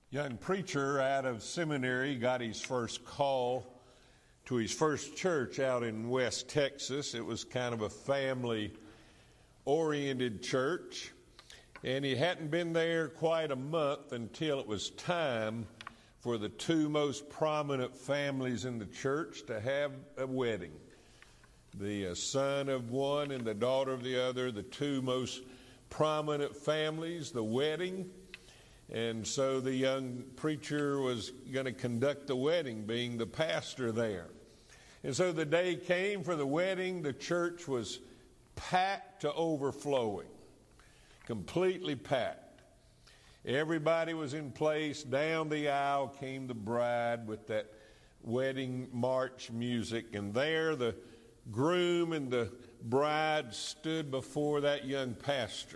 Young preacher out of seminary got his first call to his first church out in West Texas. It was kind of a family-oriented church, and he hadn't been there quite a month until it was time for the two most prominent families in the church to have a wedding. The son of one and the daughter of the other, the two most prominent families, the wedding. And so the young preacher was going to conduct the wedding, being the pastor there. And so the day came for the wedding. The church was packed to overflowing, completely packed. Everybody was in place. Down the aisle came the bride with that wedding march music. And there the groom and the bride stood before that young pastor.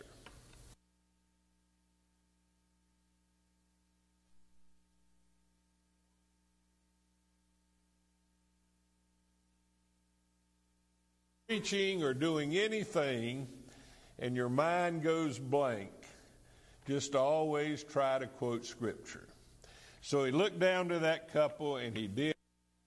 Preaching or doing anything and your mind goes blank, just always try to quote Scripture. So he looked down to that couple and he did.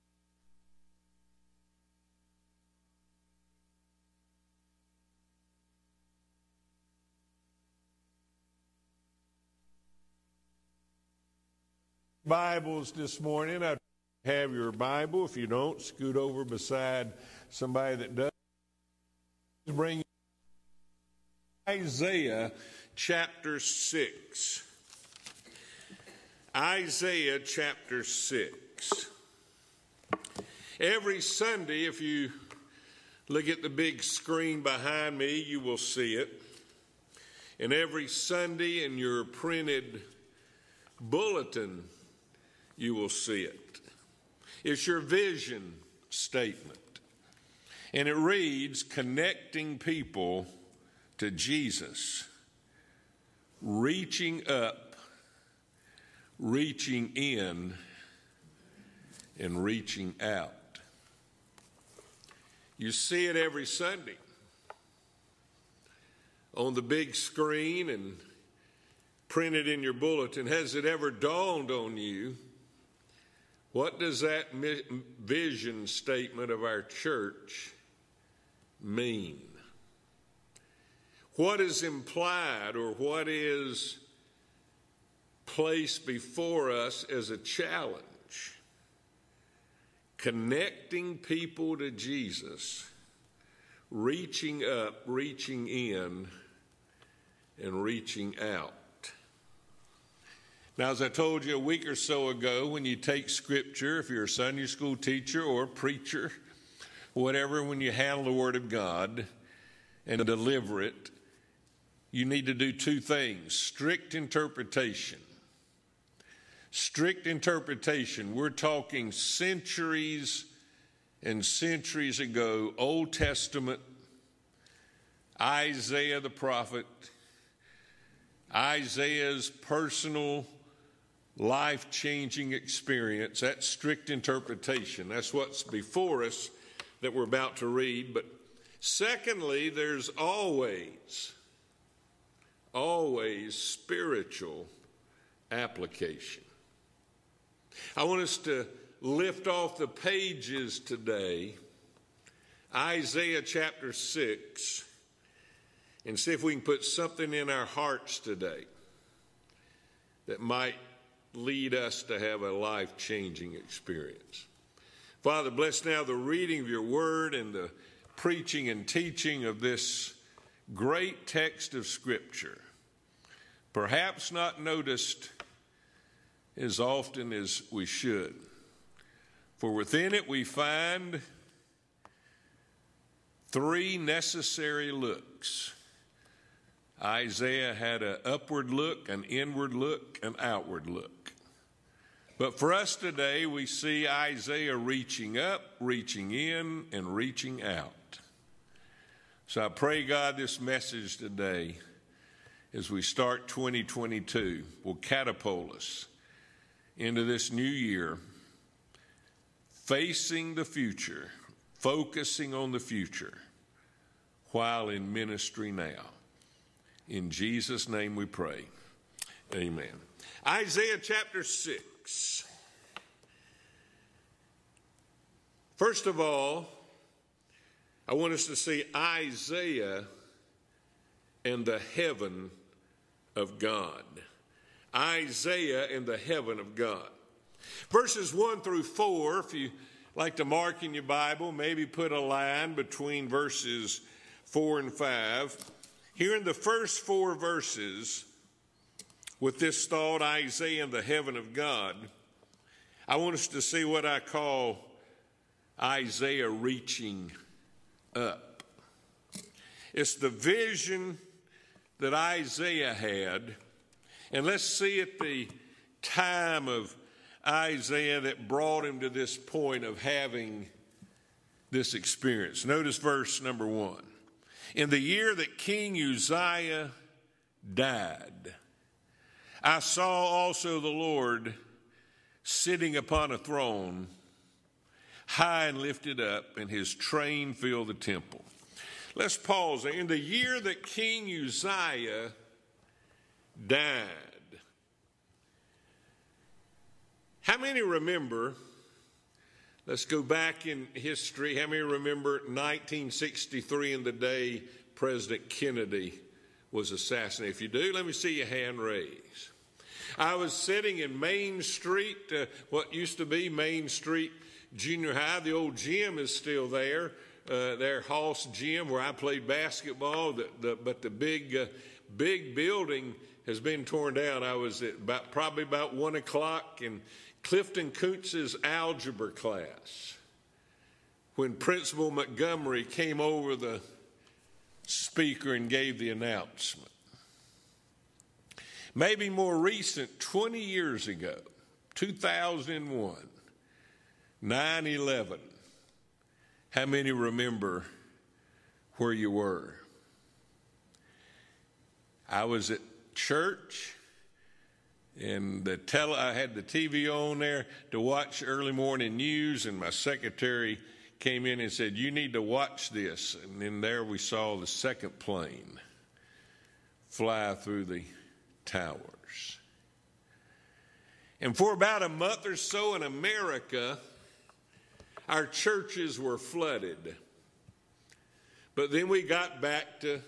Bibles this morning. I have your Bible. If you don't, scoot over beside somebody that does. Bring Isaiah chapter 6. Isaiah chapter 6. Every Sunday, if you look at the big screen behind me, you will see it. And every Sunday in your printed bulletin, you will see it. It's your vision statement. And it reads, connecting people to Jesus, reaching up, reaching in, and reaching out. You see it every Sunday on the big screen and printed in your bulletin. Has it ever dawned on you, what does that vision statement of our church mean? What is implied or what is placed before us as a challenge? Connecting people to Jesus, reaching up, reaching in, and reaching out. Now, as I told you a week or so ago, when you take Scripture, if you're a Sunday school teacher or a preacher, whatever, when you handle the Word of God and deliver it, you need to do two things. Strict interpretation. Strict interpretation. We're talking centuries and centuries ago, Old Testament, Isaiah the prophet, Isaiah's personal life-changing experience. That's strict interpretation. That's what's before us that we're about to read. But secondly, there's always spiritual application. I want us to lift off the pages today, Isaiah chapter 6, and see if we can put something in our hearts today that might lead us to have a life-changing experience. Father, bless now the reading of your word and the preaching and teaching of this great text of Scripture, perhaps not noticed as often as we should. For within it we find three necessary looks. Isaiah had an upward look, an inward look, an outward look. But for us today, we see Isaiah reaching up, reaching in, and reaching out. So I pray, God, this message today, as we start 2022, will catapult us into this new year, facing the future, focusing on the future, while in ministry now. In Jesus' name we pray. Amen. Isaiah chapter 6. First of all, I want us to see Isaiah and the heaven of God. Isaiah and the heaven of God. Verses 1 through 4, if you like to mark in your Bible, maybe put a line between verses 4 and 5. Here in the first 4 verses, with this thought, Isaiah and the heaven of God, I want us to see what I call Isaiah reaching up. It's the vision that Isaiah had, and let's see at the time of Isaiah that brought him to this point of having this experience. Notice verse number 1. In the year that King Uzziah died, I saw also the Lord sitting upon a throne, high and lifted up, and his train filled the temple. Let's pause there. In the year that King Uzziah died, how many remember, let's go back in history, how many remember 1963 and the day President Kennedy was assassinated? If you do, let me see your hand raised. I was sitting in Main Street, what used to be Main Street Junior High. The old gym is still there, their Hoss Gym where I played basketball, but the big building has been torn down. I was at probably about 1 o'clock in Clifton Kuntz's algebra class when Principal Montgomery came over the speaker and gave the announcement. Maybe more recent, 20 years ago, 2001, 9/11. How many remember where you were? I was at church, and I had the TV on there to watch early morning news, and my secretary came in and said, "You need to watch this." And then there we saw the second plane fly through the towers. And for about a month or so in America, our churches were flooded. But then we got back to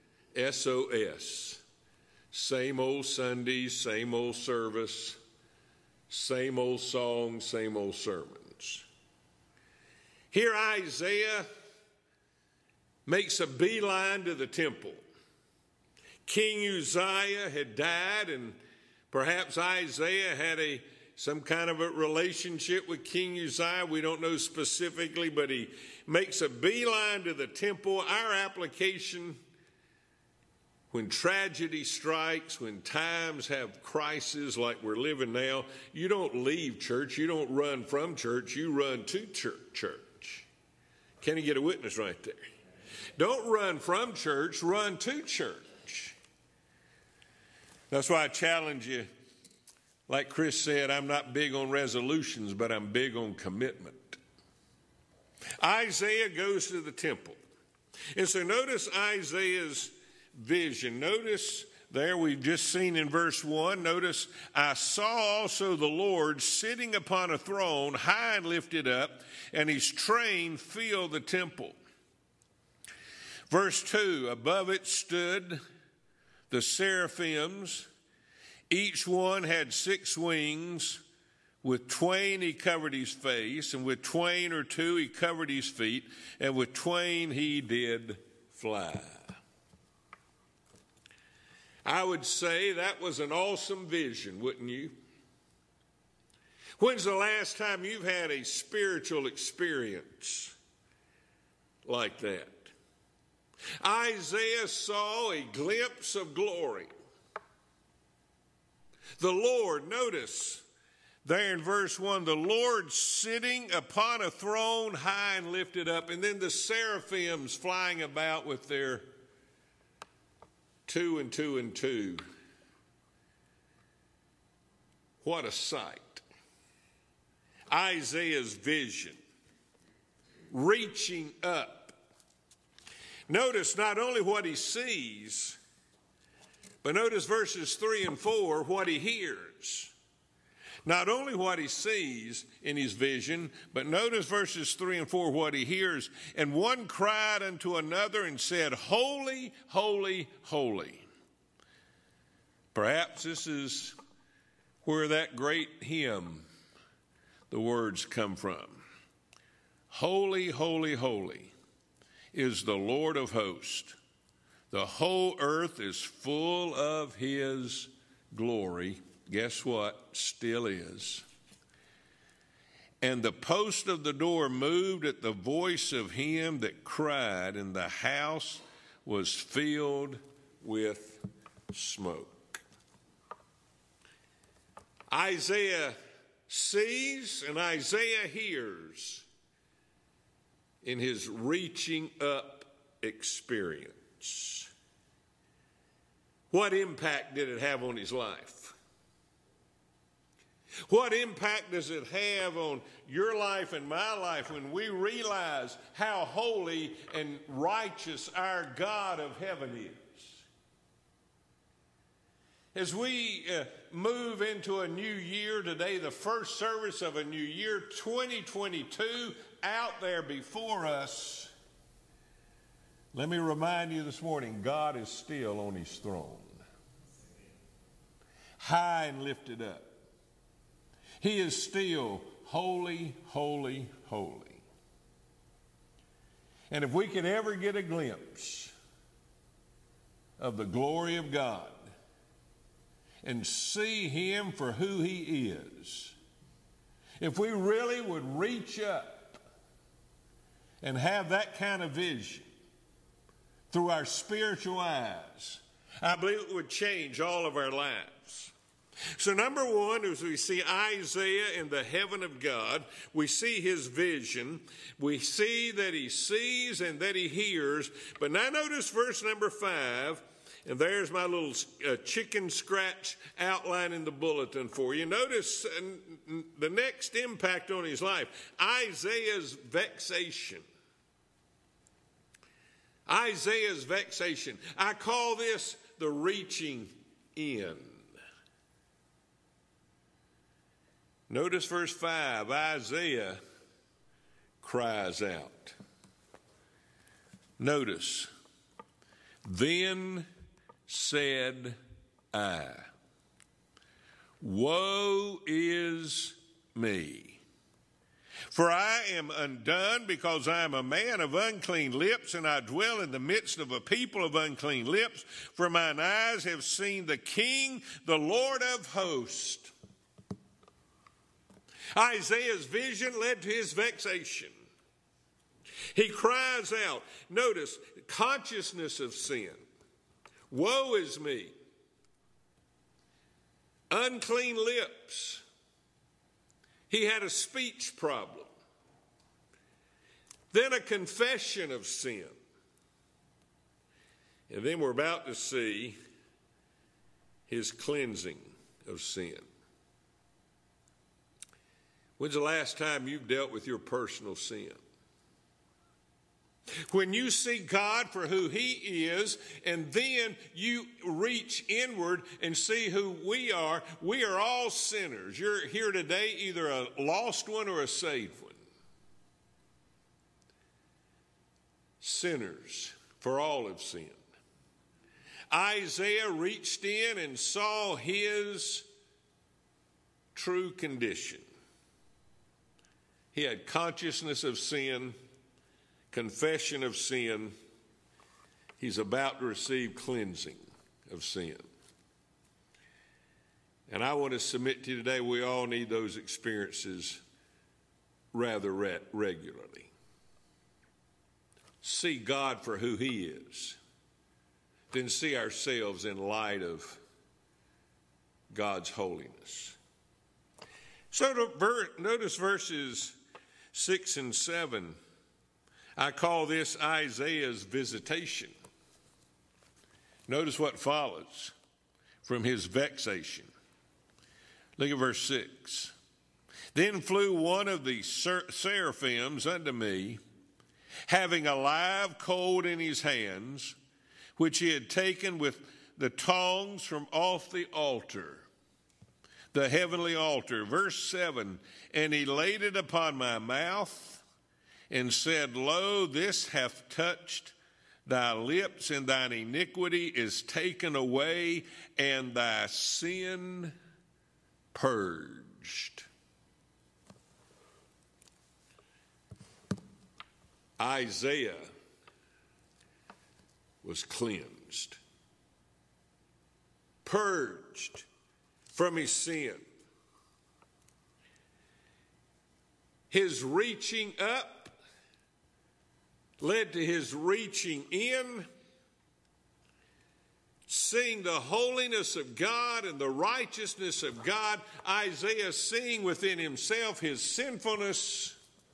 SOS. Same old Sundays, same old service, same old songs, same old sermons. Here Isaiah makes a beeline to the temple. King Uzziah had died, and perhaps Isaiah had some kind of a relationship with King Uzziah. We don't know specifically, but he makes a beeline to the temple. Our application: when tragedy strikes, when times have crises like we're living now, you don't leave church, you don't run from church, you run to church. Can you get a witness right there? Don't run from church, run to church. That's why I challenge you. Like Chris said, I'm not big on resolutions, but I'm big on commitment. Isaiah goes to the temple. And so notice Isaiah's vision. Notice there we've just seen in verse 1, notice, I saw also the Lord sitting upon a throne, high and lifted up, and his train filled the temple. Verse 2, above it stood the seraphims. Each one had 6 wings. With twain he covered his face, and with twain or 2 he covered his feet, and with twain he did fly. I would say that was an awesome vision, wouldn't you? When's the last time you've had a spiritual experience like that? Isaiah saw a glimpse of glory. The Lord, notice there in verse 1, the Lord sitting upon a throne high and lifted up, and then the seraphims flying about with their 2 and 2 and 2. What a sight. Isaiah's vision, reaching up. Notice not only what he sees, But notice verses 3 and 4, what he hears. Not only what he sees in his vision, but notice verses 3 and 4, what he hears. And one cried unto another and said, Holy, holy, holy. Perhaps this is where that great hymn, the words come from. Holy, holy, holy is the Lord of hosts. The whole earth is full of his glory. Guess what? Still is. And the post of the door moved at the voice of him that cried, and the house was filled with smoke. Isaiah sees and Isaiah hears in his reaching up experience. What impact did it have on his life? What impact does it have on your life and my life when we realize how holy and righteous our God of heaven is? As we move into a new year today, the first service of a new year, 2022, out there before us, let me remind you this morning, God is still on his throne, high and lifted up. He is still holy, holy, holy. And if we could ever get a glimpse of the glory of God and see him for who he is, if we really would reach up and have that kind of vision through our spiritual eyes, I believe it would change all of our lives. So number one, as we see Isaiah in the heaven of God, we see his vision. We see that he sees and that he hears. But now notice verse number 5, and there's my little chicken scratch outline in the bulletin for you. Notice the next impact on his life, Isaiah's vexation. Isaiah's vexation. I call this the reaching in. Notice verse 5, Isaiah cries out. Notice, then said I, woe is me, for I am undone, because I am a man of unclean lips, and I dwell in the midst of a people of unclean lips. For mine eyes have seen the King, the Lord of hosts. Isaiah's vision led to his vexation. He cries out. Notice, consciousness of sin. Woe is me. Unclean lips. He had a speech problem. Then a confession of sin. And then we're about to see his cleansing of sin. When's the last time you've dealt with your personal sin? When you see God for who he is, and then you reach inward and see who we are all sinners. You're here today either a lost one or a saved one. Sinners, for all have sinned. Isaiah reached in and saw his true condition. He had consciousness of sin, confession of sin. He's about to receive cleansing of sin. And I want to submit to you today, we all need those experiences rather regularly. See God for who he is, then see ourselves in light of God's holiness. So notice verses 6 and 7. I call this Isaiah's visitation. Notice what follows from his vexation. Look at verse 6. Then flew one of the seraphims unto me, having a live coal in his hands, which he had taken with the tongs from off the altar, the heavenly altar. Verse 7, and he laid it upon my mouth and said, Lo, this hath touched thy lips, and thine iniquity is taken away, and thy sin purged. Isaiah was cleansed, purged from his sin. His reaching up led to his reaching in, seeing the holiness of God and the righteousness of God. Isaiah, seeing within himself his sinfulness,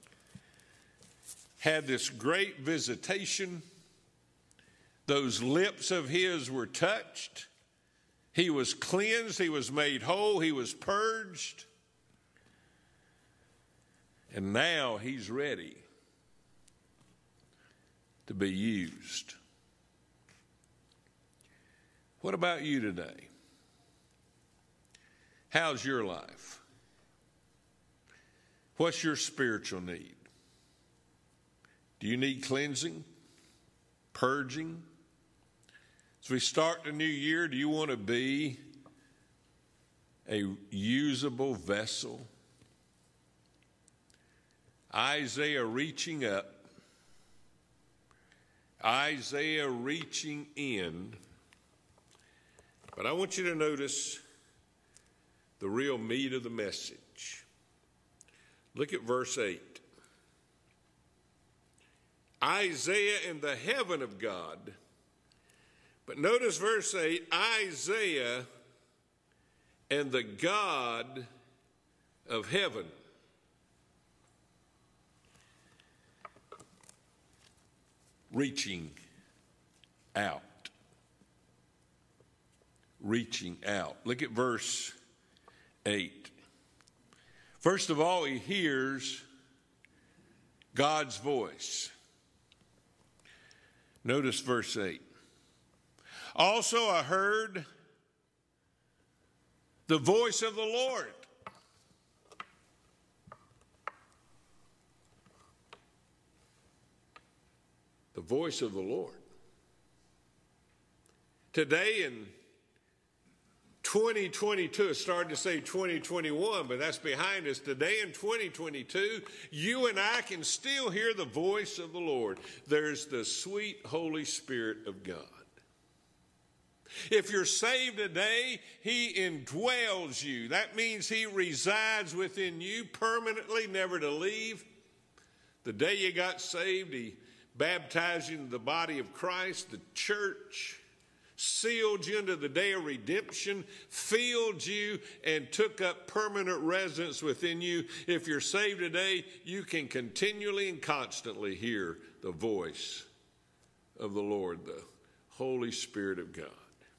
had this great visitation. Those lips of his were touched. He was cleansed. He was made whole. He was purged. And now he's ready to be used. What about you today? How's your life? What's your spiritual need? Do you need cleansing, purging? As we start the new year, do you want to be a usable vessel? Isaiah reaching up, Isaiah reaching in. But I want you to notice the real meat of the message. Look at verse 8. Isaiah in the heaven of God. But notice verse 8, Isaiah and the God of heaven. Reaching out. Reaching out. Look at verse 8. First of all, he hears God's voice. Notice verse 8. Also I heard the voice of the Lord. The voice of the Lord. Today in 2022, it started to say 2021, but that's behind us. Today in 2022, you and I can still hear the voice of the Lord. There's the sweet Holy Spirit of God. If you're saved today, he indwells you. That means he resides within you permanently, never to leave. The day you got saved, he baptized you into the body of Christ, the church, sealed you into the day of redemption, filled you, and took up permanent residence within you. If you're saved today, you can continually and constantly hear the voice of the Lord, the Holy Spirit of God.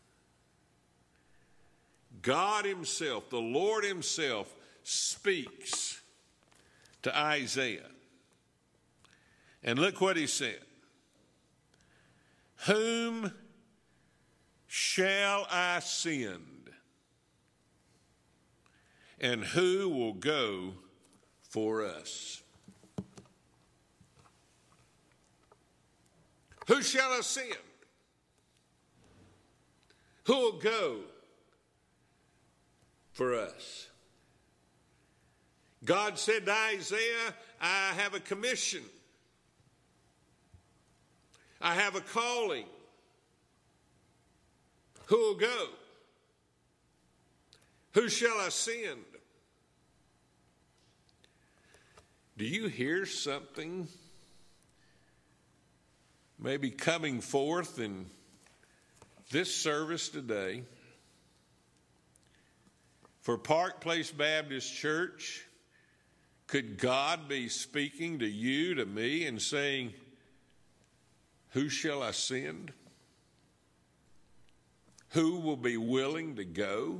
God himself, the Lord himself, speaks to Isaiah. And look what he said. Whom shall I send? And who will go for us? Who shall I send? Who will go for us? God said to Isaiah, I have a commission. I have a calling. Who will go? Who shall I send? Do you hear something maybe coming forth in this service today? For Park Place Baptist Church, could God be speaking to you, to me, and saying, who shall I send? Who will be willing to go?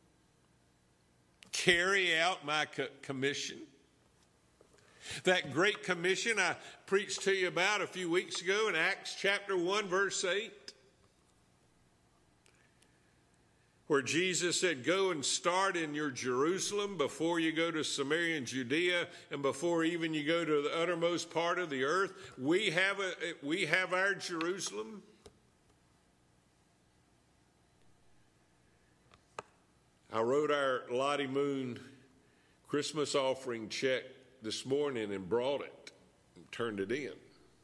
Carry out my commission? That great commission I preached to you about a few weeks ago in Acts chapter 1, verse 8. where Jesus said, go and start in your Jerusalem before you go to Samaria and Judea and before even you go to the uttermost part of the earth. We have our Jerusalem. I wrote our Lottie Moon Christmas offering check this morning and brought it and turned it in.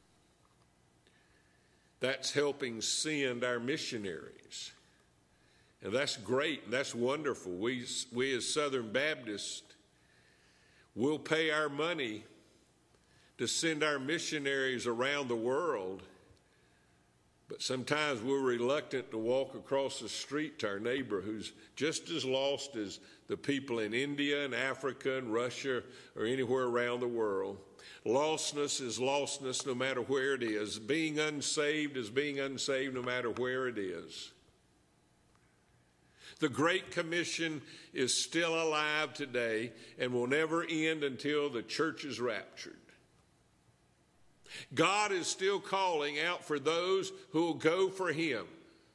That's helping send our missionaries. And that's great, and that's wonderful. We as Southern Baptists will pay our money to send our missionaries around the world, but sometimes we're reluctant to walk across the street to our neighbor who's just as lost as the people in India and Africa and Russia or anywhere around the world. Lostness is lostness no matter where it is. Being unsaved is being unsaved no matter where it is. The Great Commission is still alive today and will never end until the church is raptured. God is still calling out for those who will go for him,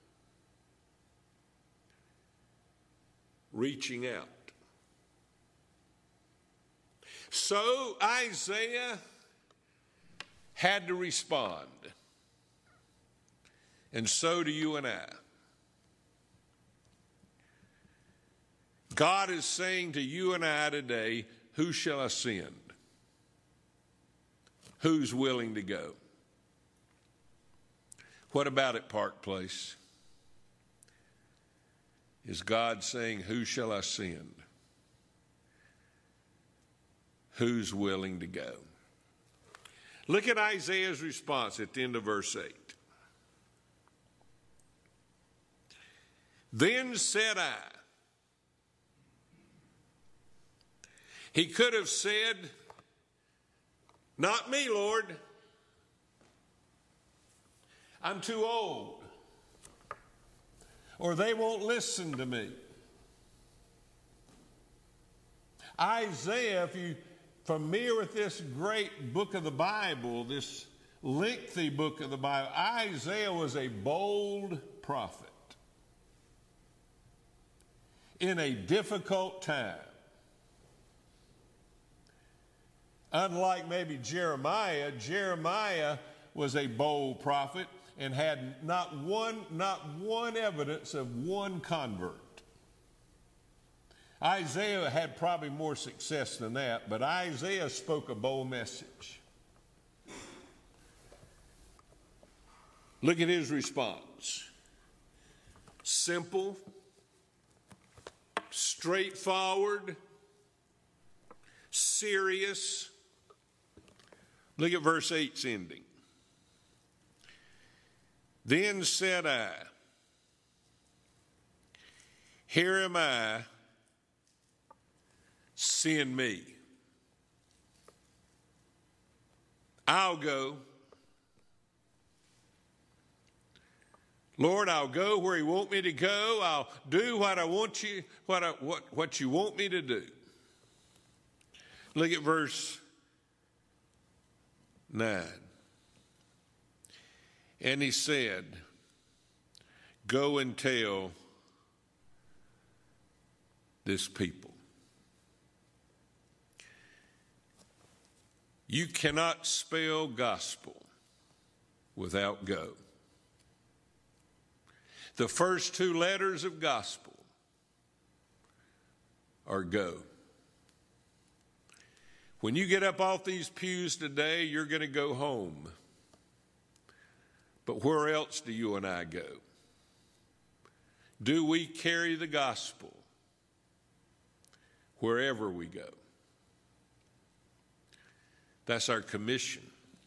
reaching out. So Isaiah had to respond, and so do you and I. God is saying to you and I today, who shall I send? Who's willing to go? What about at Park Place? Is God saying, who shall I send? Who's willing to go? Look at Isaiah's response at the end of verse 8. Then said I. He could have said, not me, Lord. I'm too old. Or they won't listen to me. Isaiah, if you're familiar with this great book of the Bible, this lengthy book of the Bible, Isaiah was a bold prophet in a difficult time. Unlike maybe Jeremiah, Jeremiah was a bold prophet and had not one evidence of one convert. Isaiah had probably more success than that, but Isaiah spoke a bold message. Look at his response. Simple, straightforward, serious. Look at verse 8's ending. Then said I, here am I, send me. I'll go. Lord, I'll go where you want me to go. I'll do what I want you, what you want me to do. Look at verse 9. And he said, go and tell this people. You cannot spell gospel without go. The first two letters of gospel are go. When you get up off these pews today, you're going to go home. But where else do you and I go? Do we carry the gospel wherever we go? That's our commission.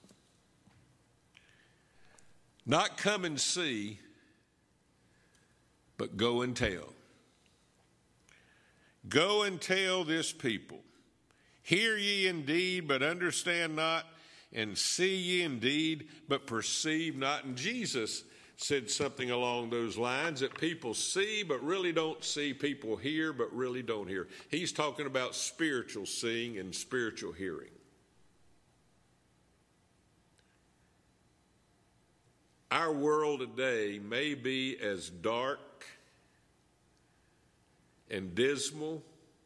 Not come and see, but go and tell. Go and tell this people. Hear ye indeed, but understand not, and see ye indeed, but perceive not. And Jesus said something along those lines, that people see but really don't see, people hear but really don't hear. He's talking about spiritual seeing and spiritual hearing. Our world today may be as dark and dismal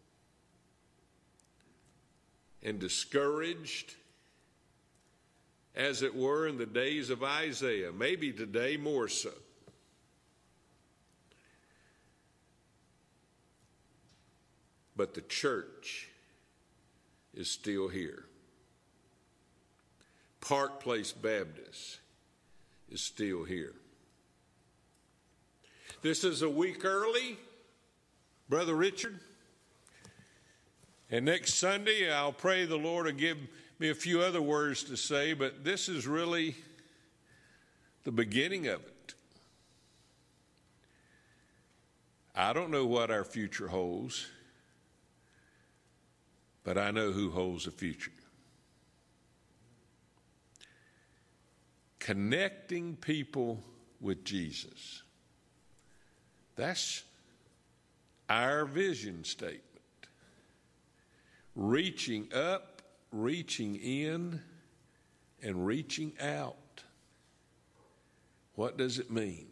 and discouraged, as it were in the days of Isaiah, maybe today more so. But the church is still here. Park Place Baptist is still here. This is a week early, Brother Richard. And next Sunday, I'll pray the Lord will give me a few other words to say, but this is really the beginning of it. I don't know what our future holds, but I know who holds the future. Connecting people with Jesus. That's our vision statement. Reaching up, reaching in, and reaching out. What does it mean?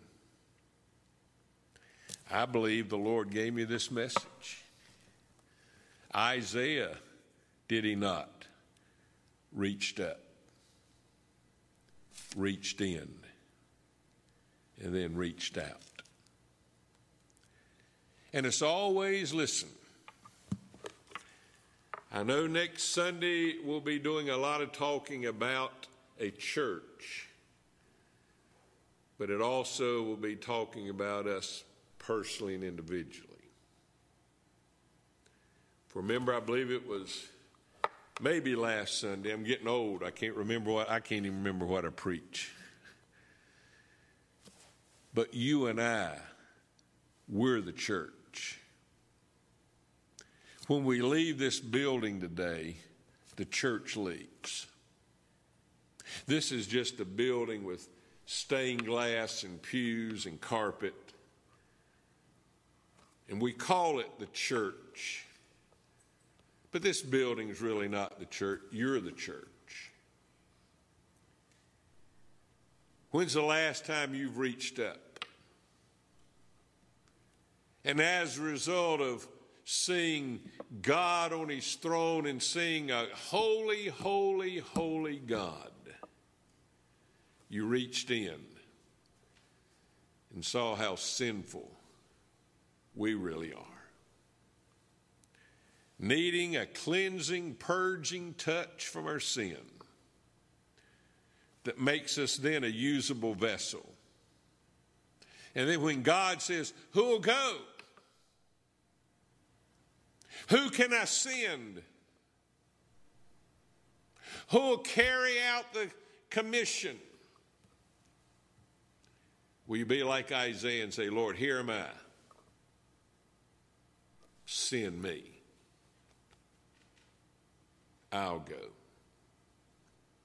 I believe the Lord gave me this message. Isaiah, did he not? Reached up, reached in, and then reached out. And it's always, listen, I know next Sunday we'll be doing a lot of talking about a church, but it also will be talking about us personally and individually. For remember, I believe it was maybe last Sunday. I'm getting old. I can't even remember what I preach. But you and I, we're the church. When we leave this building today, the church leaves. This is just a building with stained glass and pews and carpet. And we call it the church. But this building is really not the church. You're the church. When's the last time you've reached up? And as a result of seeing God on his throne and seeing a holy, holy, holy God, you reached in and saw how sinful we really are. Needing a cleansing, purging touch from our sin that makes us then a usable vessel. And then when God says, who will go? Who can I send? Who will carry out the commission? Will you be like Isaiah and say, Lord, here am I. Send me. I'll go.